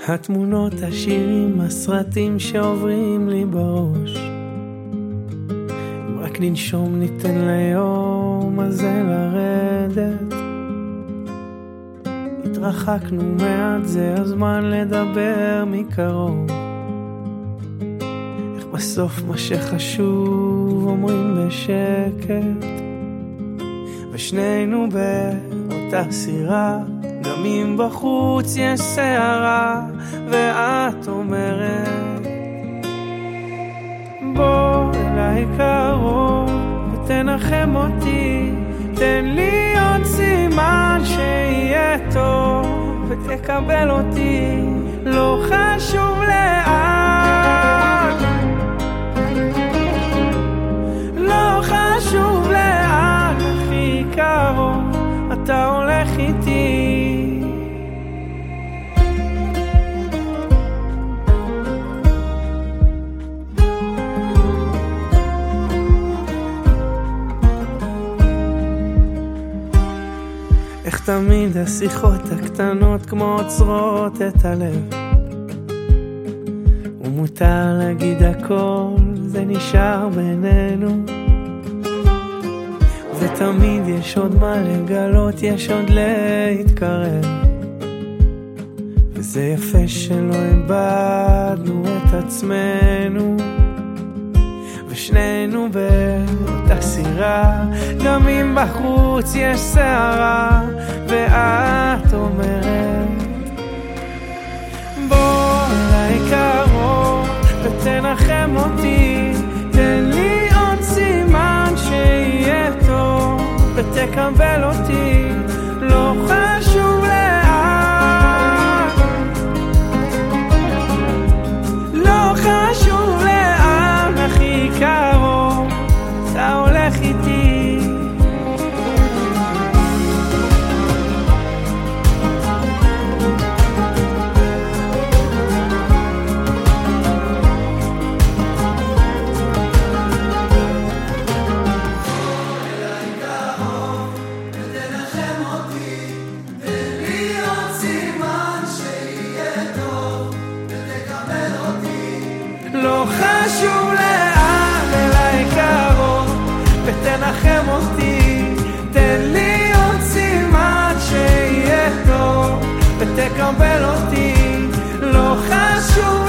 התמונות, השירים, הסרטים שעוברים לי בראש. אם רק ננשום ניתן ליום הזה לרדת. התרחקנו מעט, זה הזמן לדבר מקרוב. איך בסוף מה שחשוב אומרים בשקט, ושנינו באותה סירה, גם אם בחוץ יש שערה. ואת אומרת בוא אליי קרוב ותנחם אותי, תן לי עוד סימן שיהיה טוב, ותקבל אותי לא חשוב לאן, לא חשוב לאן, הכי קרוב אתה הולך איתי. איך תמיד השיחות הקטנות כמו עוצרות את הלב, ומותר להגיד הכל, זה נשאר בינינו. ותמיד יש עוד מה לגלות, יש עוד להתקרב, וזה יפה שלא איבדנו את עצמנו, ושנינו באותה סירה, גם אם בחוץ יש שערה. ואת אומרת בוא אליי קרוב ותנחם אותי, תן לי עוד סימן שיהיה טוב, ותקבל אותי לא חשוב לאן, לא חשוב לאן, הכי קרוב אתה הולך איתי. לא חשוב לאן, אליי קרוב ותנחם אותי, תן לי עוד סימן שיהיה טוב, ותקבל אותי לא חשוב